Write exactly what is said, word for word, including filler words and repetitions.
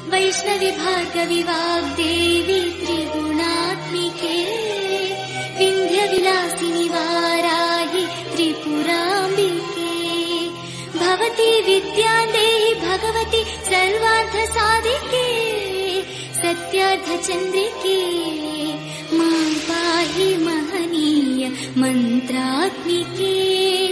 वैष्णवी भार्गवी वाग्देवी त्रिगुणात्मिके विन्ध्यविलासिनि वाराहि त्रिपुराम्बिके भवती विद्यादेहि भगवती सर्वार्थसाधिके सत्यार्थचन्द्रिके मां पाहि महनीय मन्त्रात्मिके।